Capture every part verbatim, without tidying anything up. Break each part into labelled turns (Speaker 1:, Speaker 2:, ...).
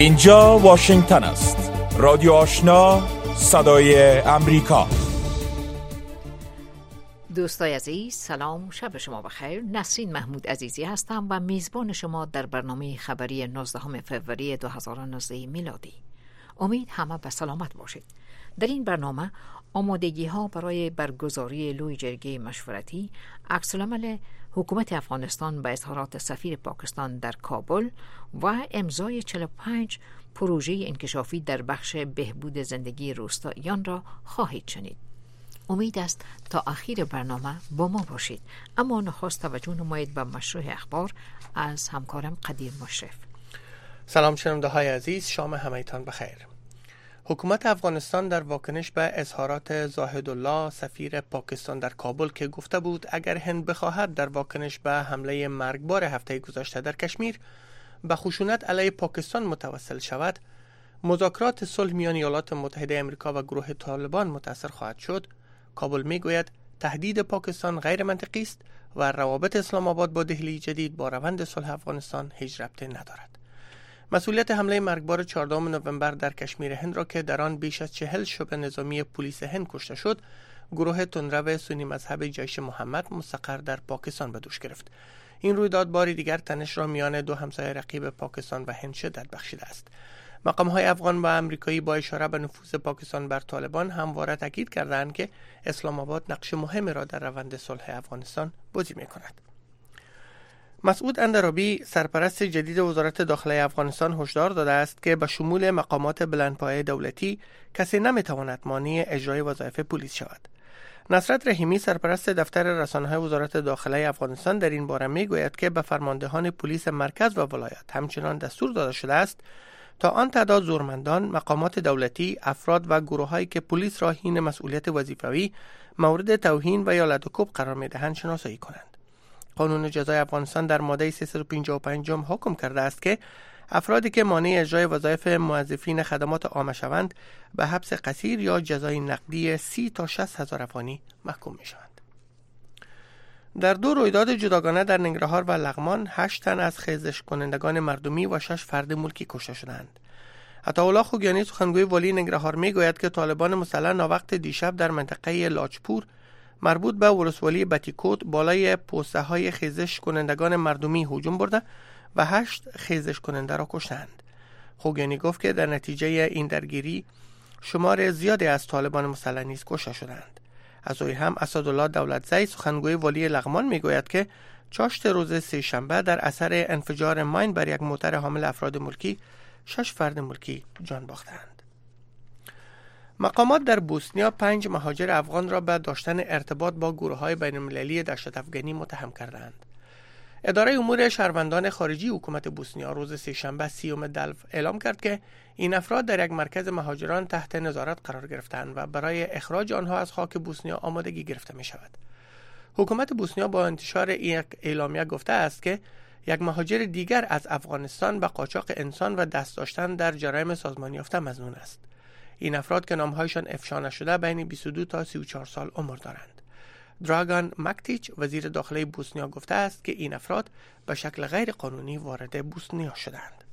Speaker 1: اینجا واشنگتن است. رادیو آشنا، صدای امریکا.
Speaker 2: دوستای عزیز، سلام، شب شما بخیر. نسرین محمود عزیزی هستم و میزبان شما در برنامه خبری نوزدهم فوریه دو هزار و نوزده میلادی. امید همه به سلامت باشید. در این برنامه آمادگی ها برای برگزاری لوی جرگه مشورتی، عکس‌العمل حکومت افغانستان به اظهارات سفیر پاکستان در کابل و امضای چهل و پنج پروژه انکشافی در بخش بهبود زندگی روستاییان را خواهید شنید. امید است تا آخر برنامه با ما باشید. اما نخست توجه نمایید به مشروع اخبار از همکارم قدیر مشرف.
Speaker 3: سلام شنونده های عزیز، شام همه‌تان بخیر. حکومت افغانستان در واکنش به اظهارات زاهدالله سفیر پاکستان در کابل که گفته بود اگر هند بخواهد در واکنش به حمله مرگبار هفته گذشته در کشمیر به خشونت علیه پاکستان متوسل شود، مذاکرات صلح میان ایالات متحده آمریکا و گروه طالبان متاثر خواهد شد، کابل میگوید تهدید پاکستان غیر منطقی است و روابط اسلام آباد با دهلی جدید با روند صلح افغانستان هیچ ربطی ندارد. مسئولیت حمله مرگبار چهاردهم نوامبر در کشمیر هند را که در آن بیش از چهل شبه نظامی پلیس هند کشته شد، گروه تندرو سنی مذهب جیش محمد مستقر در پاکستان به دوش گرفت. این رویداد باری دیگر تنش را میان دو همسایه رقیب پاکستان و هند شدت بخشیده است. مقام‌های افغان و آمریکایی با اشاره به نفوذ پاکستان بر طالبان همواره تاکید کردند که اسلام آباد نقش مهمی را در روند صلح افغانستان بازی می‌کند. مسعود اندرابی سرپرست جدید وزارت داخلی افغانستان هشدار داده است که به شمول مقامات بلندپایه دولتی کسی نمی‌تواند مانع اجرای وظایف پلیس شود. نصرت رحیمی سرپرست دفتر رسانه‌های وزارت داخلی افغانستان در این باره می‌گوید که به فرماندهان پلیس مرکز و ولایت همچنان دستور داده شده است تا آن تعداد زورمندان، مقامات دولتی، افراد و گروه‌هایی که پلیس را حین مسئولیت وظیفوی مورد توهین و یا لدوکوب قرار می‌دهند شناسایی کنند. قانون جزای افغانستان در ماده سیصد و پنجاه و پنج حکم کرده است که افرادی که مانع اجرای وظایف موظفین خدمات عامه شوند به حبس قصیر یا جزای نقدی سی تا شصت هزار افغانی محکوم می شوند. در دو رویداد جداگانه در ننگرهار و لغمان هشت تن از خیزش کنندگان مردمی و شش فرد ملکی کشته شدند. عطاالله خوگیانی سخنگوی والی ننگرهار می گوید که طالبان مسلح ناوقت دیشب در منطقه لاجپور مربوط به ولسوالی بتیکوت بالای پوسته های خیزش کنندگان مردمی هجوم برده و هشت خیزش کننده را کشتند. خوگیانی گفت که در نتیجه این درگیری شمار زیادی از طالبان مسلح نیز کشته شدند. از اوی هم اسدالله دولتزی سخنگوی والی لغمان میگوید که چاشت روز سه شنبه در اثر انفجار ماین بر یک موتر حامل افراد ملکی شش فرد ملکی جان باختند. مقامات در بوسنیا پنج مهاجر افغان را به داشتن ارتباط با گروه‌های بین‌المللی دهشت افغانی متهم کردند. اداره امور شهروندان خارجی حکومت بوسنیا روز سه‌شنبه سیوم دلو اعلام کرد که این افراد در یک مرکز مهاجران تحت نظارت قرار گرفتند و برای اخراج آنها از خاک بوسنیا آمادگی گرفته می شود. حکومت بوسنیا با انتشار یک اعلامیه گفته است که یک مهاجر دیگر از افغانستان به قاچاق انسان و دست داشتن در جرایم سازمانی یافته مظنون است. این افراد که نامهایشان افشا نشده بین بیست و دو تا سی و چهار سال عمر دارند. دراگان مکتیچ وزیر داخلی بوسنیا گفته است که این افراد به شکل غیر قانونی وارد بوسنیا شدند.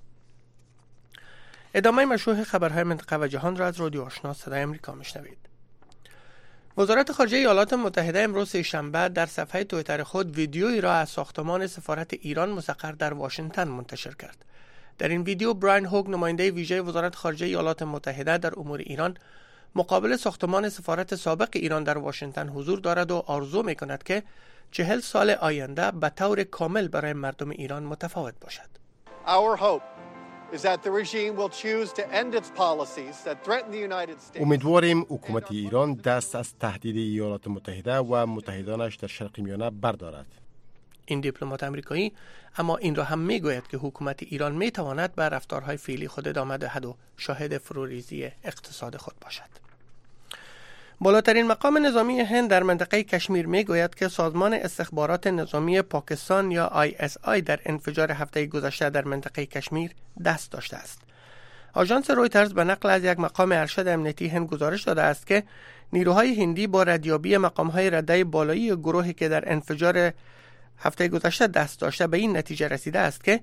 Speaker 3: ادامه مشروع خبرهای منطقه و جهان را از رادیو آشنا صدای امریکا میشنوید. وزارت خارجه ایالات متحده امروز سه‌شنبه در صفحه توییتر خود ویدیویی را از ساختمان سفارت ایران مستقر در واشنگتن منتشر کرد. در این ویدیو براین هوگ نماینده ویژه وزارت خارجه ایالات متحده در امور ایران مقابل ساختمان سفارت سابق ایران در واشنگتن حضور دارد و آرزو می‌کند که چهل سال آینده به طور کامل برای مردم ایران متفاوت باشد.
Speaker 4: Our hope is that the regime will choose to end its policies that threaten the United States.
Speaker 5: امیدواریم حکومت ایران دست از تهدید ایالات متحده و متحدانش در شرق میانه بردارد.
Speaker 3: این دیپلمات آمریکایی اما این را هم میگوید که حکومت ایران میتواند به رفتارهای فعلی خود ادامه دهد و شاهد فروریزی اقتصاد خود باشد. بالاترین مقام نظامی هند در منطقه کشمیر میگوید که سازمان استخبارات نظامی پاکستان یا آی اس آی در انفجار هفته گذشته در منطقه کشمیر دست داشته است. آژانس رویترز به نقل از یک مقام ارشد امنیتی هند گزارش داده است که نیروهای هندی با ردیابی مقام‌های رده بالایی گروهی که در انفجار هفته گذشته دست داشته به این نتیجه رسیده است که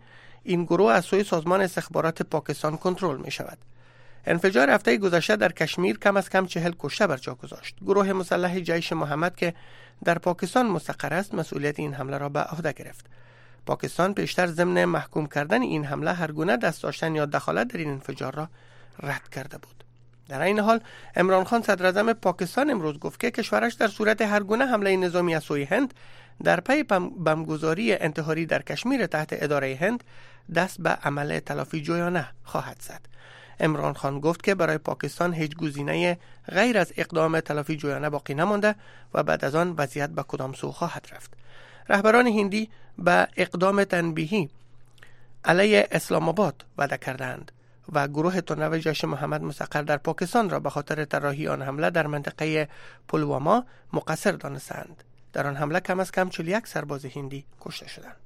Speaker 3: این گروه از سوی سازمان استخبارات پاکستان کنترل می شود. انفجار هفته گذشته در کشمیر کم از کم چهل کشته بر جا گذاشت. گروه مسلح جیش محمد که در پاکستان مستقر است مسئولیت این حمله را به عهده گرفت. پاکستان پیشتر ضمن محکوم کردن این حمله هر گونه دست داشتن یا دخالت در این انفجار را رد کرده بود. در این حال عمران خان صدر اعظم پاکستان امروز گفت که کشورش در صورت هر گونه حمله نظامی از سوی هند در پی بمبگذاری انتحاری در کشمیر تحت اداره هند دست به عمل تلافی جویانه خواهد زد. عمران خان گفت که برای پاکستان هیچ گزینه غیر از اقدام تلافی جویانه باقی نمانده و بعد از آن وضعیت به کدام سو خواهد رفت. رهبران هندی به اقدام تنبیهی علیه اسلام آباد وعده کردند و گروه تندرو جیش محمد مستقر در پاکستان را به خاطر طراحی آن حمله در منطقه پلواما مقصر دانستند. در آن حمله کم از کم چهل و یک سرباز هندی کشته شدند.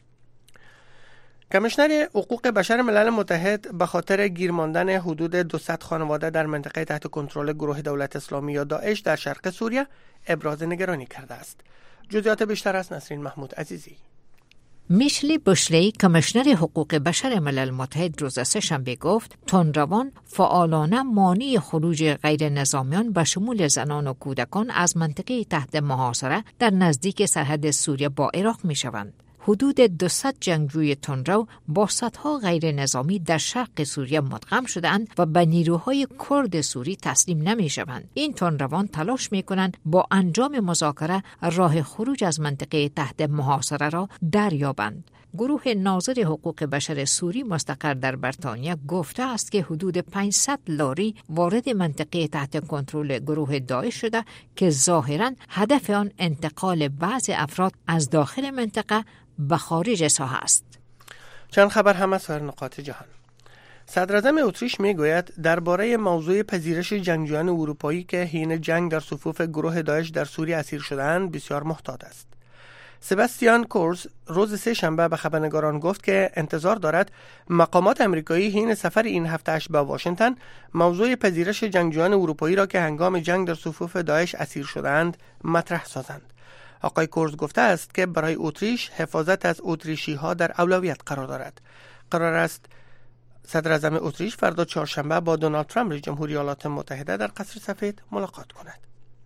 Speaker 3: کمیشنر حقوق بشر ملل متحد به خاطر گیر ماندن حدود دویست خانواده در منطقه تحت کنترل گروه دولت اسلامی یا داعش در شرق سوریه ابراز نگرانی کرده است. جزئیات بیشتر از نسرین محمود عزیزی.
Speaker 2: میشلی بوشلی کمیشنر حقوق بشر ملل متحد روز سه‌شنبه گفت تندروان فعالانه مانع خروج غیر نظامیان به شمول زنان و کودکان از منطقه تحت محاصره در نزدیک سرحد سوریه با عراق می شوند. حدود دویست جنگجوی تندرو با صدها غیر نظامی در شرق سوریه مدغم شدند و به نیروهای کرد سوری تسلیم نمی شوند. این تندروان تلاش می کنند با انجام مذاکره راه خروج از منطقه تحت محاصره را دریابند. گروه ناظر حقوق بشر سوری مستقر در بریتانیا گفته است که حدود پانصد لاری وارد منطقه تحت کنترل گروه داعش شده که ظاهراً هدف آن انتقال بعضی افراد از داخل منطقه به خارج ساحه است.
Speaker 3: چند خبر هم از سایر نقاط جهان. صدر اعظم اتریش میگوید درباره موضوع پذیرش جنگجویان اروپایی که حین جنگ در صفوف گروه داعش در سوریه اسیر شده‌اند بسیار محتاط است. سباستیان کورز روز سه شنبه به خبرنگاران گفت که انتظار دارد مقامات امریکایی حین سفر این هفته‌اش به واشنگتن موضوع پذیرش جنگجویان اروپایی را که هنگام جنگ در صفوف داعش اسیر شده‌اند مطرح سازند. آقای کورز گفته است که برای اتریش حفاظت از اتریشی ها در اولویت قرار دارد. قرار است صدر اعظم اتریش فردا چهارشنبه با دونالد ترامپ رئیس جمهوری ایالات متحده در قصر سفید ملاقات کند.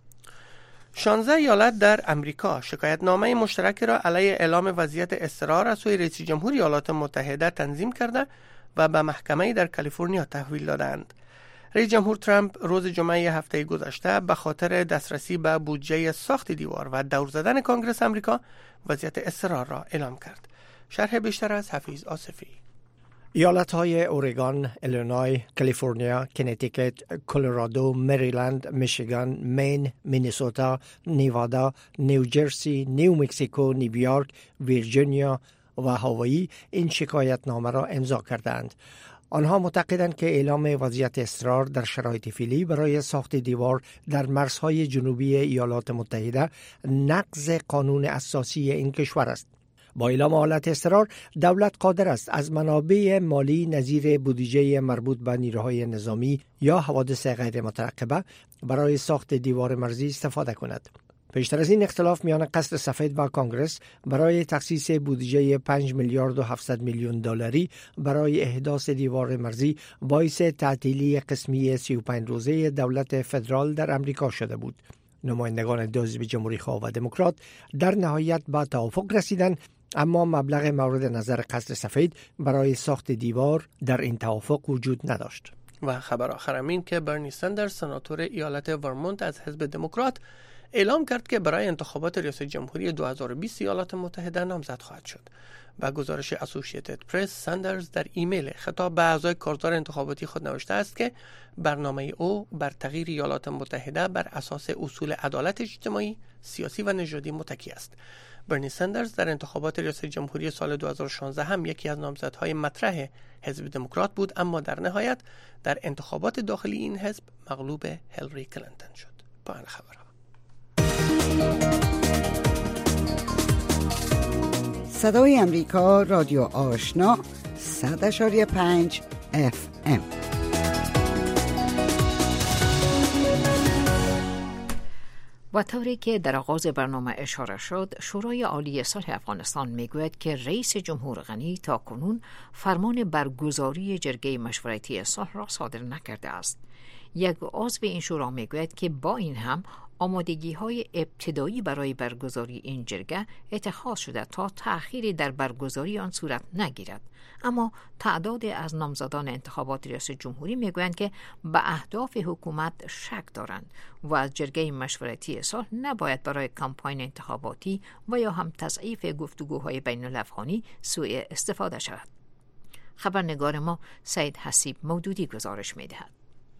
Speaker 3: شانزده ایالت در امریکا شکایتنامه مشترک را علیه اعلام وضعیت اضطرار از سوی رئیس جمهوری ایالات متحده تنظیم کرده و به محکمه در کالیفرنیا تحویل دادند. رئیس جمهور ترامپ روز جمعه هفته گذشته به خاطر دسترسی به بودجه ساخت دیوار و دور زدن کنگره امریکا وضعیت اضطرار را اعلام کرد. شرح بیشتر از حفیظ آصفی.
Speaker 6: ایالت‌های اورگان، ایلینوی، کالیفرنیا، کنتیکت، کلرادو، مریلند، میشیگان، مین، مینیسوتا، نیوادا، نیوجرسی، نیو مکزیکو، نیویورک، ویرجینیا و هاوایی این شکایتنامه را امضا کردند. آنها معتقدند که اعلام وضعیت اضطرار در شرایط فعلی برای ساخت دیوار در مرزهای جنوبی ایالات متحده نقض قانون اساسی این کشور است. با اعلام حالت اضطرار دولت قادر است از منابع مالی نظیر بودجه مربوط به نیروهای نظامی یا حوادث غیر مترقبه برای ساخت دیوار مرزی استفاده کند. پیشتر از این اختلاف میان قصر سفید و کانگرس برای تخصیص بودجه پنج میلیارد و هفتصد میلیون دلاری برای احداث دیوار مرزی باعث تعطیلی قسمی سی و پنج روزه دولت فدرال در امریکا شده بود. نمایندگان دو حزب جمهوری خواه و دموکرات در نهایت به توافق رسیدند، اما مبلغ مورد نظر قصر سفید برای ساخت دیوار در این توافق وجود نداشت.
Speaker 3: و خبر آخر این که برنی سندرز سناتور ایالت ورمونت از حزب دموکرات اعلام کرد که برای انتخابات ریاست جمهوری دو هزار و بیست ایالات متحده نامزد خواهد شد. با گزارش اسوسییتد پرس، سندرز در ایمیل خطاب به اعضای کارزار انتخاباتی خود نوشته است که برنامه او بر تغییر ایالات متحده بر اساس اصول عدالت اجتماعی، سیاسی و نژادی متکی است. برنی سندرز در انتخابات ریاست جمهوری سال دو هزار و شانزده هم یکی از نامزدهای مطرح حزب دموکرات بود، اما در نهایت در انتخابات داخلی این حزب مغلوب هیلاری کلینتون شد. پایان خبرها.
Speaker 7: صدای امریکا، رادیو آشنا، صد اشاری پنج اف ام.
Speaker 2: و طوری که در آغاز برنامه اشاره شد، شورای عالی صلح افغانستان میگوید که رئیس جمهور غنی تا کنون فرمان برگزاری جرگه مشورتی صلح را صادر نکرده است. یک عضو این شورا میگوید که با این هم آمادگی های ابتدایی برای برگزاری این جرگه اتخاذ شده تا تأخیری در برگزاری آن صورت نگیرد. اما تعدادی از نامزدان انتخابات ریاست جمهوری میگویند که به اهداف حکومت شک دارند و از جرگه مشورتی صلح نباید برای کمپاین انتخاباتی و یا هم تضعیف گفتگوهای بین الافغانی سوء استفاده شود. خبرنگار ما سید حسیب مودودی گزارش میدهد.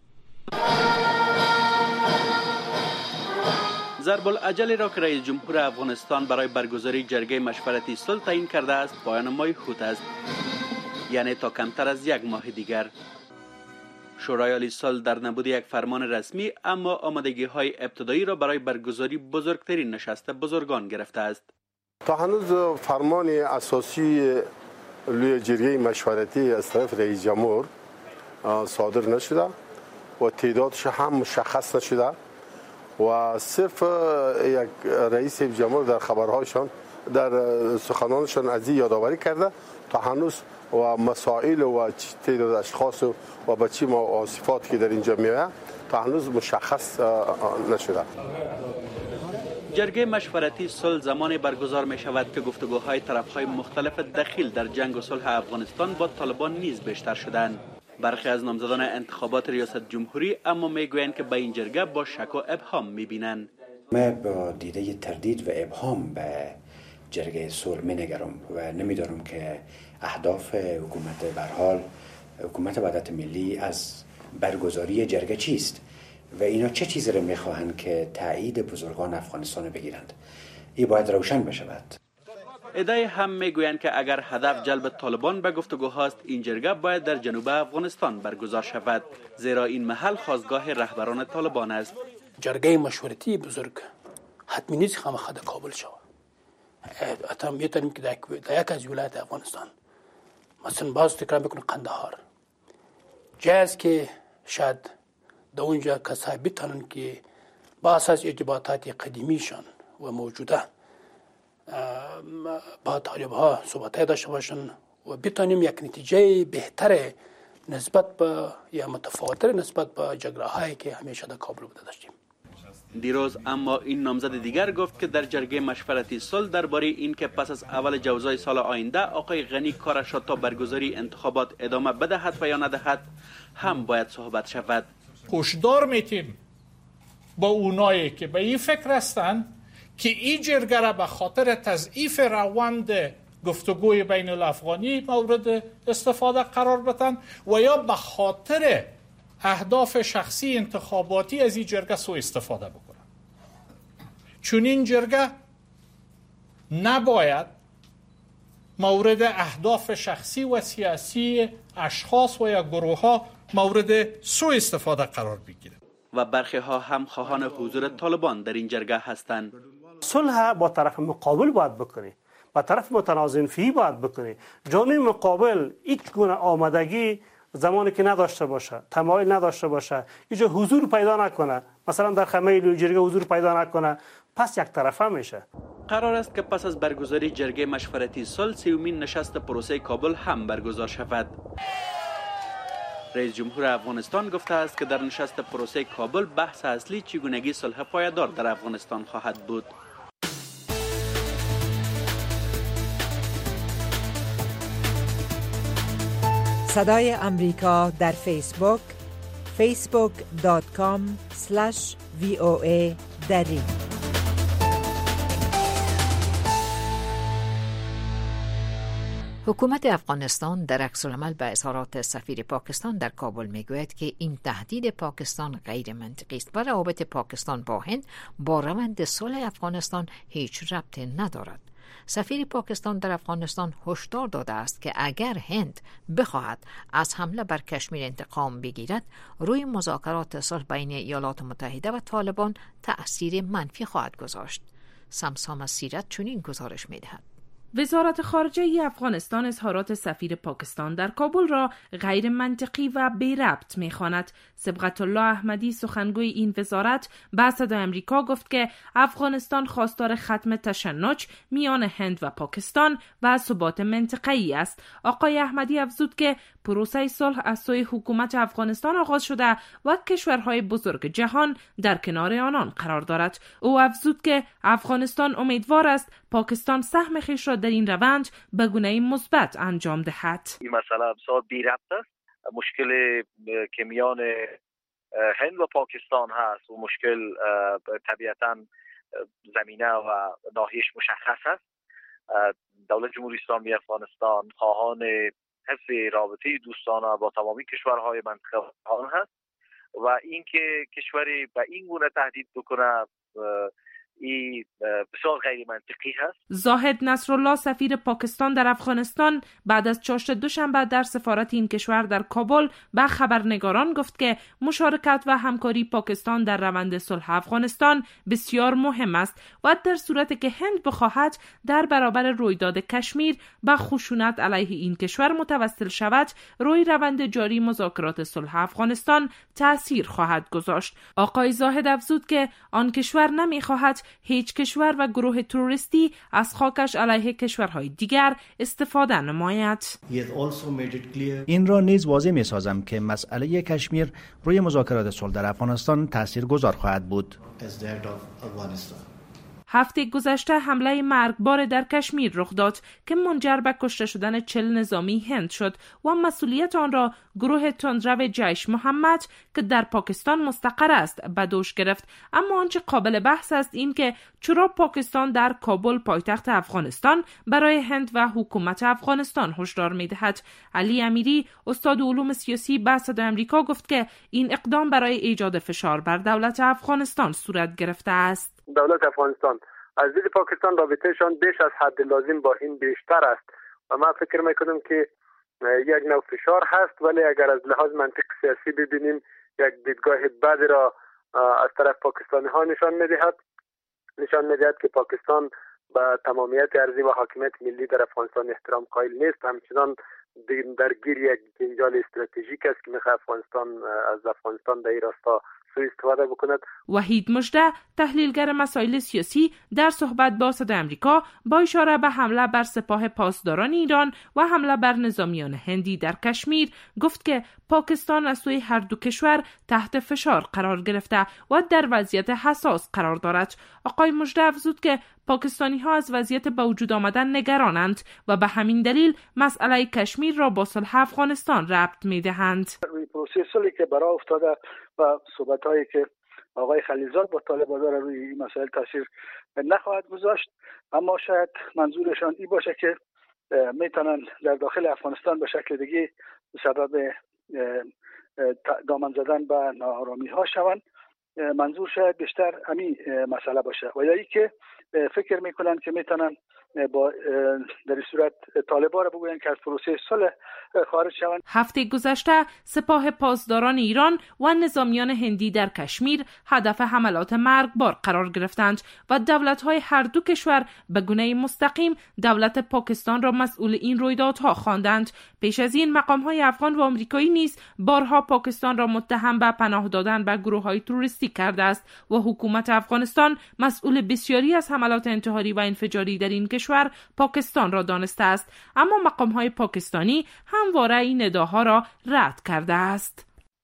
Speaker 8: ضرب العجل را که رئیس جمهور افغانستان برای برگزاری جرگه مشورتی صلح تعیین کرده است پایان ماه خود است، یعنی تا کمتر از یک ماه دیگر. شورای عالی صلح در نبود یک فرمان رسمی اما آمادگی های ابتدایی را برای برگزاری بزرگترین نشست بزرگان گرفته است.
Speaker 9: تا هنوز فرمان اساسی روی جرگه مشورتی از طرف رئیس جمهور صادر نشده و تعدادش هم مشخص نشده و صرف یک رئیس جمهور در خبرهایشان در سخنانشان از این یادآوری کرده تا هنوز و مسائل و تعداد اشخاص و به چه صفاتی که در اینجا میآید تا هنوز مشخص نشده.
Speaker 8: جرگه مشورتی صلح زمانی برگزار می شود که گفتگوهای طرفهای مختلف دخیل در جنگ و صلح افغانستان با طالبان نیز بیشتر شدند. برخی از نامزدان انتخابات ریاست جمهوری اما میگویند که به این جرگه با شک و ابهام میبینند.
Speaker 10: من با دیده تردید و ابهام به جرگه صلح مینگرم و نمیدارم که اهداف حکومت به هر حال حکومت وحدت ملی از برگزاری جرگه چیست و اینا چه چیزی را میخواهند که تایید بزرگان افغانستان بگیرند. این باید روشن بشود.
Speaker 8: ادعای هم میگویند که اگر هدف جلب طالبان به گفتگو هاست این جرگه باید در جنوب افغانستان برگزار شود، زیرا این محل خاستگاه رهبران طالبان است.
Speaker 11: جرگه مشورتی بزرگ حتمی نیست که خامخا در کابل شود. حتی میتونیم که در یک از ولایت افغانستان مثلا باز تکرار میکنه قندهار جای است که شاید در اونجا کسایی بتانن که با اساس ارتباطات قدیمیشان و موجوده با طالب ها صحبت داشته باشن و بتانیم یک نتیجه بهتر نسبت به یا متفاوتر نسبت به جگرهایی که همیشه در کابل بوده داشتیم.
Speaker 8: دیروز اما این نامزد دیگر گفت که در جرگه مشورتی صلح درباره این که پس از اول جوزای سال آینده آقای غنی کارش را تا برگزاری انتخابات ادامه بدهد و یا ندهد هم باید صحبت شود.
Speaker 12: هشدار میتیم با اونایی که به این فکر هستند که این جرگه را به خاطر تضعیف روند گفتگوی بین الافغانی مورد استفاده قرار بدن و یا به خاطر اهداف شخصی انتخاباتی از این جرگه سوء استفاده بکنن. چون این جرگه نباید مورد اهداف شخصی و سیاسی اشخاص و یا گروه ها مورد سوء استفاده قرار بگیره.
Speaker 8: و برخی ها هم خواهان حضور طالبان در این جرگه هستند.
Speaker 13: صلح با طرف مقابل باید بکنی، با طرف متنازع فی باید بکنی. جانب مقابل هیچ گونه آمادگی زمانی که نداشته باشه، تمایل نداشته باشه، اینجا حضور پیدا نکنه، مثلا در خیمه جرگه حضور پیدا نکنه، پس یک طرفه میشه.
Speaker 8: قرار است که پس از برگزاری جرگه مشورتی صلح سیومین نشست پروسه کابل هم برگزار شود. رئیس جمهور افغانستان گفته است که در نشست پروسه کابل بحث اصلی چگونگی صلح پایدار در افغانستان خواهد بود.
Speaker 14: صدای امریکا در فیسبوک فیسبوک دات کام اسلش وی او ای دری.
Speaker 2: حکومت افغانستان در عکس‌العمل به اظهارات سفیر پاکستان در کابل میگوید که این تهدید پاکستان غیر منطقی است و روابط پاکستان با هند با روند صلح افغانستان هیچ ربطی ندارد. سفیر پاکستان در افغانستان هشدار داده است که اگر هند بخواهد از حمله بر کشمیر انتقام بگیرد، روی مذاکرات صلح بین ایالات متحده و طالبان تأثیر منفی خواهد گذاشت. سمسام از سیرت چنین گزارش می‌دهد.
Speaker 15: وزارت خارجه افغانستان اظهارات سفیر پاکستان در کابل را غیر منطقی و بی ربط می‌خواند. صبغت الله احمدی سخنگوی این وزارت به صدای آمریکا گفت که افغانستان خواستار ختم تشنج میان هند و پاکستان و ثبات منطقه‌ای است. آقای احمدی افزود که پروسه صلح از سوی حکومت افغانستان آغاز شده و کشورهای بزرگ جهان در کنار آنان قرار دارد. او افزود که افغانستان امیدوار است پاکستان سهم خویش را در این روند به گونه مثبت انجام دهد.
Speaker 16: این مسئله بسیار بی ربط است. مشکل که میان هند و پاکستان هست و مشکل طبیعتاً زمینه و ناحیه‌اش مشخص است. دولت جمهوری اسلامی افغانستان خواهان حفظ رابطه دوستانه با تمامی کشورهای منطقه هست و اینکه کشوری به این گونه تهدید بکنه این بسیار غیر منطقی هست.
Speaker 15: زاهد نصرالله سفیر پاکستان در افغانستان بعد از چاشت دوشنبه در سفارت این کشور در کابل به خبرنگاران گفت که مشارکت و همکاری پاکستان در روند صلح افغانستان بسیار مهم است و در صورتی که هند بخواهد در برابر رویداد کشمیر به خشونت علیه این کشور متوسل شود، روی روند جاری مذاکرات صلح افغانستان تأثیر خواهد گذاشت. آقای زاهد افزود که آن کشور نمیخواهد هیچ کشور و گروه تروریستی از خاکش علیه کشورهای دیگر استفاده نماید.
Speaker 17: این را نیز واضح می سازم که مسئله کشمیر روی مذاکرات صلح در افغانستان تاثیرگذار خواهد بود.
Speaker 15: هفته گذشته حمله مرگبار در کشمیر رخ داد که منجر به کشته شدن چهل نظامی هند شد و مسئولیت آن را گروه تندرو جیش محمد که در پاکستان مستقر است به دوش گرفت. اما آنچه قابل بحث است این که چرا پاکستان در کابل پایتخت افغانستان برای هند و حکومت افغانستان هشدار می‌دهد. علی امیری استاد علوم سیاسی به صدای آمریکا گفت که این اقدام برای ایجاد فشار بر دولت افغانستان صورت گرفته است.
Speaker 18: دولت افغانستان از دید پاکستان رابطهشان بیش از حد لازم با هند بیشتر است و من فکر میکنم که یک نوع فشار هست، ولی اگر از لحاظ منطق سیاسی ببینیم یک دیدگاه بد را از طرف پاکستانی ها نشان میدهد نشان میدهد که پاکستان به تمامیت ارضی و حاکمیت ملی در افغانستان احترام قائل نیست، همچنان درگیر یک جنجال استراتژیک است که میخواد افغانستان از افغانستان در این راستا سوء استفاده بکند.
Speaker 15: وحید مژده تحلیلگر مسائل سیاسی در صحبت با صدای آمریکا با اشاره به حمله بر سپاه پاسداران ایران و حمله بر نظامیان هندی در کشمیر گفت که پاکستان از سوی هر دو کشور تحت فشار قرار گرفته و در وضعیت حساس قرار دارد. آقای مژده افزود که پاکستانی ها از وضعیت به وجود آمدن نگرانند و به همین دلیل مسئله کشمیر را با صلح افغانستان ربط می دهند.
Speaker 19: پروسه صلحی که برای افتاده و صحبت‌هایی که آقای خلیلزاد با طالبان داره روی این مسائل تاثیر نخواهد گذاشت، اما شاید منظورشان این باشه که میتونن در داخل افغانستان به شکل دیگه سبب دامن زدن به ناآرامی ها شوند. منظور شاید بیشتر همین مسئله باشه و یا ای که فکر میکنن که میتونن با در این صورت طالبان را بگوین که از پروسه صلح خارج شوند.
Speaker 15: هفته گذشته سپاه پاسداران ایران و نظامیان هندی در کشمیر هدف حملات مرگبار قرار گرفتند و دولت‌های هر دو کشور به گونه مستقیم دولت پاکستان را مسئول این رویدادها خواندند. پیش از این مقام‌های افغان و آمریکایی نیز بارها پاکستان را متهم به پناه دادن به گروه‌های تروریستی کرده است و حکومت افغانستان مسئول بسیاری از حملات انتحاری و انفجاری در این کشور پاکستان را دانسته است، اما مقام‌های پاکستانی همواره این ادعاها را رد کرده است.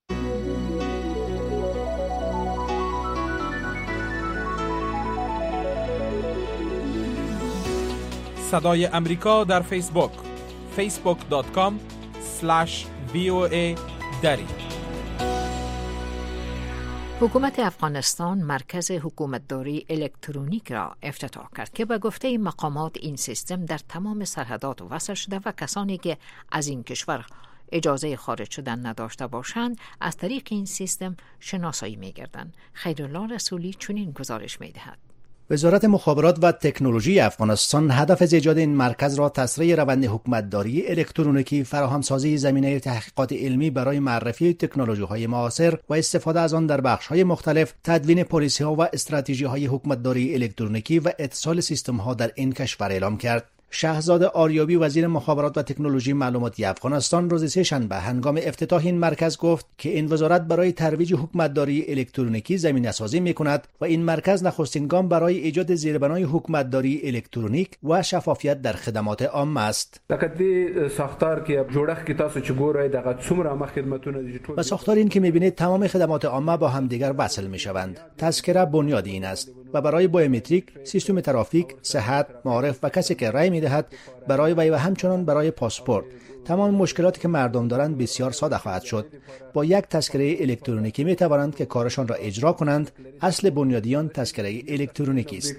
Speaker 1: صدای امریکا در فیسبوک فیسبوک دات کام اسلش وی او ای دری.
Speaker 2: حکومت افغانستان مرکز حکومتداری الکترونیک را افتتاح کرد که به گفته مقامات این سیستم در تمام سرحدات وصل شده و کسانی که از این کشور اجازه خارج شدن نداشته باشند از طریق این سیستم شناسایی می‌گردند. خیرالله رسولی چنین گزارش می‌دهد.
Speaker 17: وزارت مخابرات و تکنولوژی افغانستان هدف از ایجاد این مرکز را تسریع روند حکومتداری الکترونیکی، فراهمسازی زمینه تحقیقات علمی برای معرفی تکنولوژی‌های معاصر و استفاده از آن در بخش‌های مختلف، تدوین پالیسی‌ها و استراتژی‌های حکومتداری الکترونیکی و اتصال سیستم‌ها در این کشور اعلام کرد. شهزاد آریابی وزیر مخابرات و تکنولوژی معلوماتی افغانستان روز سه‌شنبه هنگام افتتاح این مرکز گفت که این وزارت برای ترویج حکومتداری الکترونیکی زمینه‌سازی می‌کند و این مرکز نخستین گام برای ایجاد زیربنای حکومتداری الکترونیک و شفافیت در خدمات عامه است. و ساختار این که می‌بینید تمام خدمات عامه با همدیگر وصل می‌شوند. تذکره بنیاد این است و برای بایومتریک، سیستم ترافیک، صحت، معارف و کسی که رای می‌دهد برای وی و همچنان برای پاسپورت تمام مشکلاتی که مردم دارند بسیار ساده خواهد شد. با یک تذکره الکترونیکی می توانند که کارشان را اجرا کنند. اصل بنیادیان تذکره الکترونیکی است.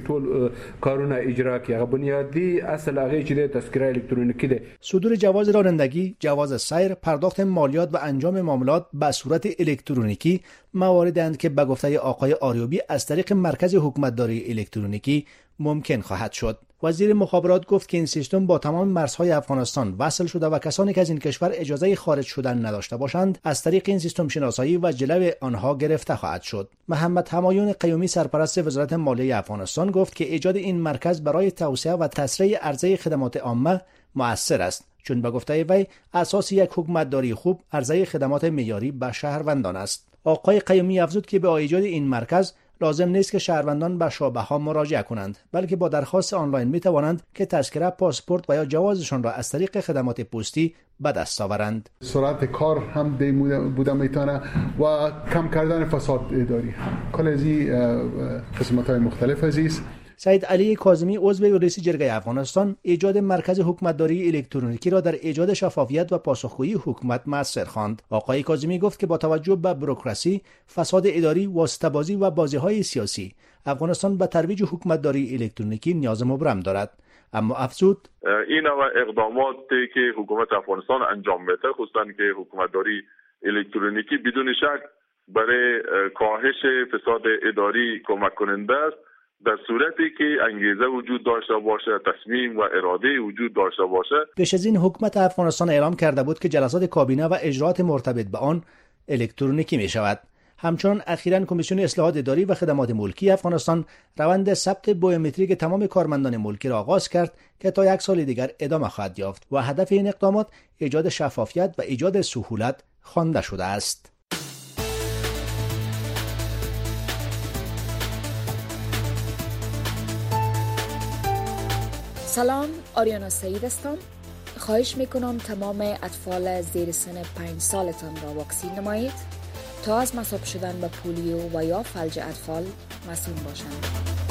Speaker 17: صدور جواز رانندگی، جواز سیر، پرداخت مالیات و انجام معاملات به صورت الکترونیکی مواردند که به گفته آقای آریابی از طریق مرکز حکومتداری الکترونیکی ممکن خواهد شد. وزیر مخابرات گفت که این سیستم با تمام مرزهای افغانستان وصل شده و کسانی که از این کشور اجازه خارج شدن نداشته باشند از طریق این سیستم شناسایی و جلو آنها گرفته خواهد شد. محمد همایون قیومی سرپرست وزارت مالیه افغانستان گفت که ایجاد این مرکز برای توسعه و تسریع عرضه خدمات عامه مؤثر است، چون به گفته وی اساس یک حکومتداری خوب عرضه خدمات معیاری به شهروندان است. آقای قیومی افزود که به ایجاد این مرکز لازم نیست که شهروندان به شعبه ها مراجعه کنند، بلکه با درخواست آنلاین می توانند که تذکره، پاسپورت و یا جوازشان را از طریق خدمات پستی به دست آورند.
Speaker 20: سرعت کار هم بوده میتونه و کم کردن فساد اداری. کل از قسمت های مختلف عزیز.
Speaker 17: سید علی کاظمی عضو رئیس جرگه افغانستان ایجاد مرکز حکومتداری الکترونیکی را در ایجاد شفافیت و پاسخگویی حکومت مؤثر خواند. آقای کاظمی گفت که با توجه به بوروکراسی، فساد اداری، واسطه‌بازی و بازی‌های سیاسی، افغانستان به ترویج حکومتداری الکترونیکی نیاز مبرم دارد. اما افزود
Speaker 21: این نوع اقداماتی که حکومت افغانستان انجام میده، خصوصا که حکومتداری الکترونیکی بدون شک برای کاهش فساد اداری کمک کننده است. در صورتی که انگیزه وجود داشته باشه، تصمیم و اراده وجود داشته باشه.
Speaker 17: پیش از این حکومت افغانستان اعلام کرده بود که جلسات کابینه و اجراات مرتبط به آن الکترونیکی می شود. همچنان اخیراً کمیسیون اصلاحات اداری و خدمات ملکی افغانستان روند ثبت بایومتریک تمام کارمندان ملکی را آغاز کرد که تا یک سال دیگر ادامه خواهد یافت و هدف این اقدامات ایجاد شفافیت و ایجاد سهولت خوانده شده است.
Speaker 22: سلام، آریانا سعید هستم. خواهش میکنم تمام اطفال زیر سن پنج سالتان را واکسین نمایید تا از مصاب شدن به پولیو و یا فلج اطفال مسئول باشند.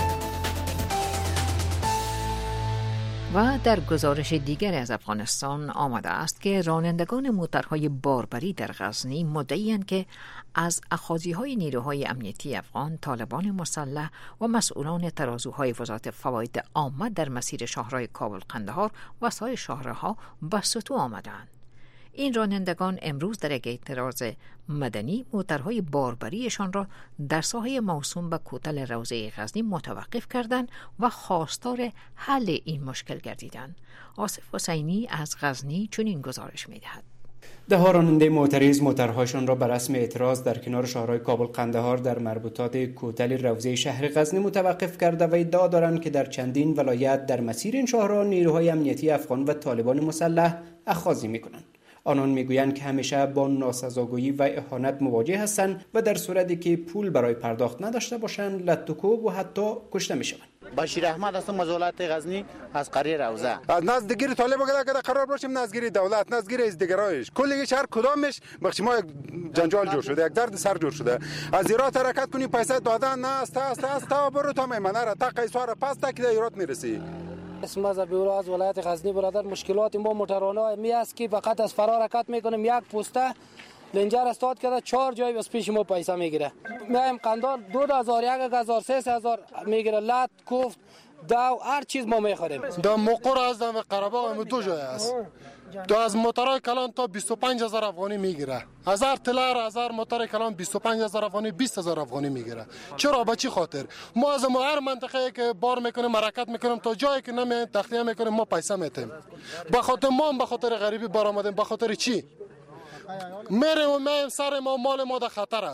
Speaker 2: و در گزارش دیگر از افغانستان آمده است که رانندگان موترهای باربری در غزنی مدعی‌اند که از اخاذی‌های نیروهای امنیتی افغان، طالبان مسلح و مسئولان ترازوهای وزارت فواید عامه در مسیر شاهراه کابل قندهار و سایر شاهراه‌ها به سطوح آمدند. این رانندگان امروز در یک اعتراض مدنی موترهای باربریشان را در ساحه موسوم به کوتل روضه غزنی متوقف کردند و خواستار حل این مشکل گردیدند. آصف حسینی از غزنی چنین گزارش می‌دهد.
Speaker 23: ده ها راننده معترض موترهایشان را به رسم اعتراض در کنار شاهراه کابل قندهار در مربوطات کوتل روضه شهر غزنی متوقف کرده و ادعا دارند که در چندین ولایت در مسیر این شاهراه نیروهای امنیتی افغان و طالبان مسلح اخاذی می‌کنند. آنان میگویند که همیشه با ناسزاگویی و اهانت مواجه هستند و در صورتی که پول برای پرداخت نداشته باشند لطوکوب و حتی کشته میشوند.
Speaker 24: بشیر احمد هستم از ولایت غزنی از قریه روضه.
Speaker 25: نزدیکی طالب اگر قرار باشیم نزدیکی دولت نزدیکی از دیگرایش کلی شهر کدامش بخش ما یک جنجال جور شده، یک درد سر جور شده. از ایراد حرکت کنی پیسه دادن نه است است است تا برو تا میمنه را تا قیصر پس تا که ایراد میرسی.
Speaker 26: اسم از بیورا از ولایت غزنی برادر مشکلات ما موتورانه می است که فقط از فرار حرکت میکنیم. یک پوسته لنجر استاد کرده چهار جای بس پیش ما پیسه میگیره. میایم قندار دو هزار یک هزار سه هزار میگیره. لات کوفت داو هر چیز ما میخوریم.
Speaker 27: در مقر از در قره‌باغ دو جای است. دو از موترای کلان تا بیست و پنج هزار افغانی میگیره. هزار تلر هزار موتر کلان بیست و پنج هزار افغانی بیست هزار افغانی میگیره. چرا به چی خاطر؟ ما از هر منطقه که بار میکنیم حرکت میکنیم تا جایی که نمی تخلیه میکنیم ما پیسه میتیم. به خاطر ما به خاطر غریبی بار آمدیم. به خاطر چی؟ میریم و میایم سر ما مال ما در خطر است.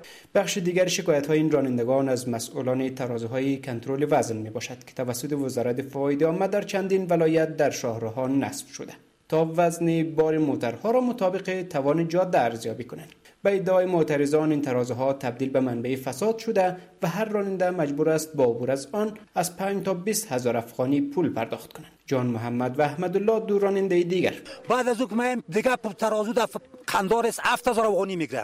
Speaker 23: بخش دیگر شکایت‌های این رانندگان از مسئولان ترازوهای کنترل وزن میباشد که توسط وزارت فواید عامه در چندین ولایت در شاهراه‌ها نصب شده تا وزن بار موترها را مطابق توان جاده ارزیابی کنند. به ادعای معترضان این ترازوها تبدیل به منبع فساد شده و هر راننده مجبور است با عبور از آن از پنج تا بیست هزار افغانی پول پرداخت کنند. جان محمد و احمد الله دو راننده دیگر
Speaker 3: بعد از اون دیگه ترازو در قندار است هفت هزار افغانی میگیره.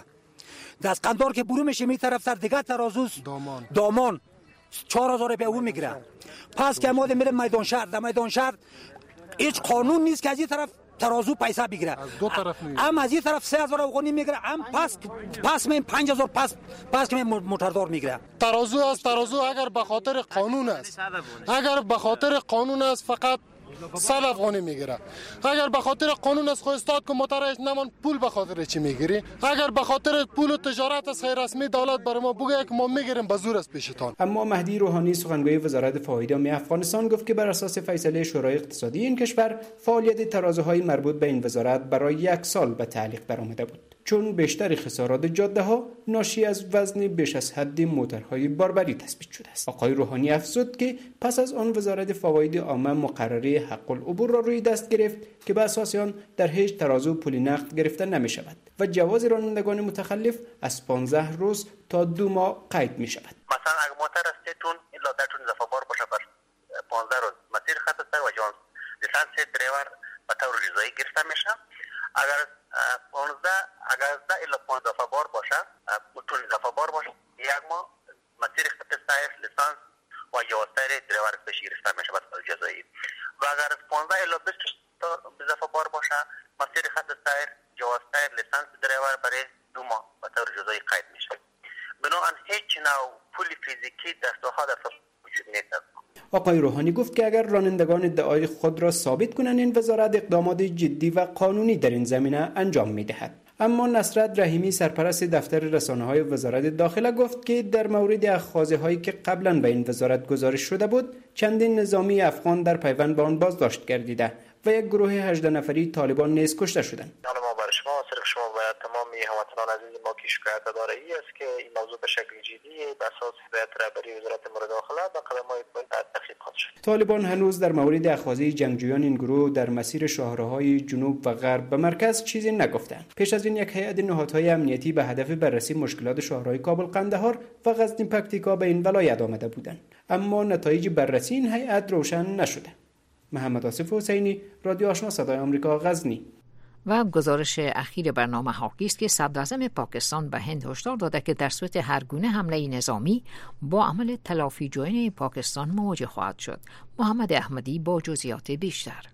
Speaker 3: از قندار که برو میشه می طرف سر دیگه ترازو دامان دامان چهار هزار روپیه اون میگیره. پس که ما میریم میدان شهر، در میدان شهر هیچ قانون نیست که از این طرف ترازو پیسه بگیره، از دو طرف میگیره. هم از این طرف سه هزار افغانی میگیره، هم پس پس می پنج هزار پس پس که موتردار میگیره.
Speaker 27: ترازو از ترازو اگر به خاطر قانون است، اگر به خاطر قانون است فقط صد افغانی میگیره. اگر به خاطر قانون است خو استاد که موترش نمان پول به خاطر چی میگیری؟ اگر به خاطر پول و تجارت است غیر رسمی دولت بر ما بگه که ما میگیریم به زور است پیشتان.
Speaker 23: اما مهدی روحانی سخنگوی وزارت فواید عامه افغانستان گفت که بر اساس فیصله شورای اقتصادی این کشور فعالیت ترازوهای مربوط به این وزارت برای یک سال به تعلیق برآمده بود، چون بیشتر خسارات جاده ها ناشی از وزن بیش از حد موترهای باربری تثبیت شده است. آقای روحانی افزود که پس از آن وزارت فواید عامه مقرره حق العبور را روی دست گرفت که به اساس آن در هیچ ترازو پول نقد گرفته نمی شود و جواز رانندگان متخلف از پانزده روز تا دو ماه قید می شود.
Speaker 4: مثلا اگر موتر استتون الا درتون اضافه بار باشه بر پانزده روز مسیر خط است و جواز لیسانس دریور به طور رضایی گرفته میشه. اگر پانزده اگر ده الا پانزده اضافه بار باشه متون اضافه بار باشه یک ماه مسیر خط سایر لیسانس و جواز دریور بهش گرفته میشه به طور جزایی. و اگر از پانزده الا بیست تا اضافه بار باشه مسیر خط سایر جواز سایر لیسانس دریور برای دو ماه به طور جزایی قید میشه. بنابراین هیچ نوع پول فیزیکی دستگاه در وجود نیست.
Speaker 23: آقای روحانی گفت که اگر رانندگان ادعای خود را ثابت کنند این وزارت اقدامات جدی و قانونی در این زمینه انجام میدهد. اما نصرت رحیمی سرپرست دفتر رسانه‌های وزارت داخله گفت که در مورد اخاذه‌هایی که قبلا به این وزارت گزارش شده بود چندین نظامی افغان در پیوند به آن بازداشت گردیده و یک گروه هجده نفری طالبان نیز کشته شدند.
Speaker 4: حالا ما برای شما صرف شما باید تمام هموطنان عزیز ما که شکایت داره ای است که این موضوع به شکل جدی بر اساس هدایت رهبری وزارت امور داخله به قدم‌های باید تحقیقات شد.
Speaker 23: طالبان هنوز در مورد اخاذه جنگجویان این گروه در مسیر شاهراهای جنوب و غرب به مرکز چیزی نگفتند. پیش از این یک هیئت نهادهای امنیتی به هدف بررسی مشکلات شاهراه کابل قندهار و غزنی پکتیکا به این ولایت آمده بودند، اما نتایج بررسی این هیئت روشن نشده. محمد آصف حسینی، رادیو آشنا صدای آمریکا، غزنی.
Speaker 2: و گزارش اخیر برنامه هاکی است که صدراعظم پاکستان به هند هشدار داده که در صورت هر گونه حمله نظامی با عمل تلافی جویانه پاکستان مواجه خواهد شد. محمد احمدی با جزئیات بیشتر.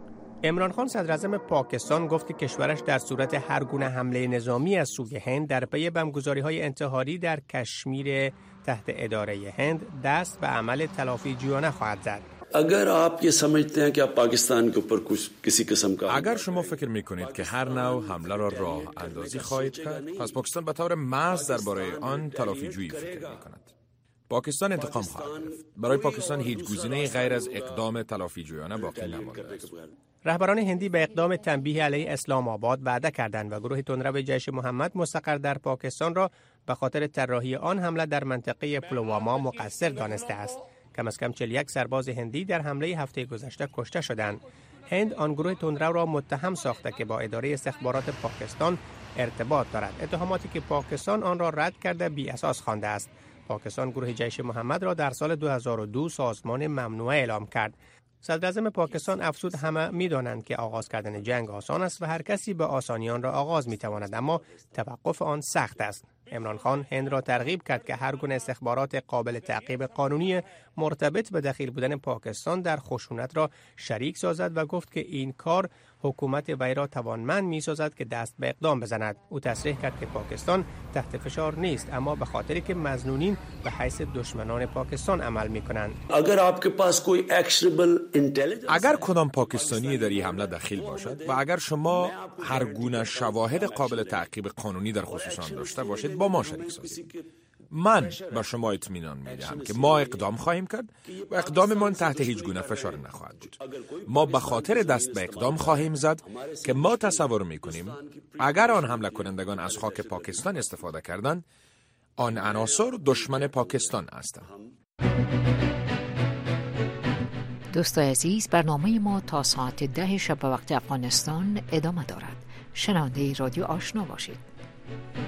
Speaker 5: عمران خان صدراعظم پاکستان گفت که کشورش در صورت هر گونه حمله نظامی از سوی هند در پی بمبگذاری‌های انتحاری در کشمیر تحت اداره هند دست به عمل تلافی جویانه خواهد زد.
Speaker 6: اگر آپ یہ سمجھتے ہیں کہ آپ پاکستان کے اوپر کچھ کسی قسم کا
Speaker 7: اگر شما فکر میکنید که هر نوع حمله را راه اندازی خواهید کرد، پس پاکستان به طور محض درباره آن تلافی جویی فکر میکند. پاکستان انتقام خواهد گرفت. برای پاکستان هیچ گزینه‌ای غیر از اقدام تلافی جویانه باقی نمانده است.
Speaker 5: رهبران هندی به اقدام تنبیه علیه اسلام آباد وعده کردند و گروه تندرو جیش محمد مستقر در پاکستان را به خاطر طراحی آن حمله در منطقه پلواما مقصر دانسته است. کم از کم چهل و یک سرباز هندی در حمله هفته گذشته کشته شدند. هند آن گروه تندرو را متهم ساخته که با اداره استخبارات پاکستان ارتباط دارد، اتهاماتی که پاکستان آن را رد کرده بی اساس خوانده است. پاکستان گروه جیش محمد را در سال دو هزار و دو سازمان ممنوعه اعلام کرد. صدراعظم پاکستان افزود همه می‌دانند که آغاز کردن جنگ آسان است و هر کسی به آسانی آن را آغاز می‌تواند، اما توقف آن سخت است. عمران خان هند را ترغیب کرد که هر گونه استخبارات قابل تعقیب قانونی مرتبط به دخیل بودن پاکستان در خشونت را شریک سازد و گفت که این کار حکومت وی را توانمند می‌سازد که دست به اقدام بزند. او تصریح کرد که پاکستان تحت فشار نیست، اما به خاطری که مظنونین به حیث دشمنان پاکستان عمل می‌کنند.
Speaker 6: اگر آپ کے پاس کوئی ایکشنبل
Speaker 7: اگر کدام پاکستانی در این حمله دخیل باشد و اگر شما هر گونه شواهد قابل تعقیب قانونی در خصوص آن داشته باشید با ما شریک سازید. من به شما اطمینان میدهم که ما اقدام خواهیم کرد و اقداممان تحت هیچ گونه فشار نخواهد بود. ما به خاطر دست به اقدام خواهیم زد که ما تصور میکنیم اگر آن حمله کنندگان از خاک پاکستان استفاده کردند، آن عناصر دشمن پاکستان هستند.
Speaker 2: دوستای عزیز، برنامه ما تا ساعت ده شب به وقت افغانستان ادامه دارد. شنونده رادیو آشنا باشید.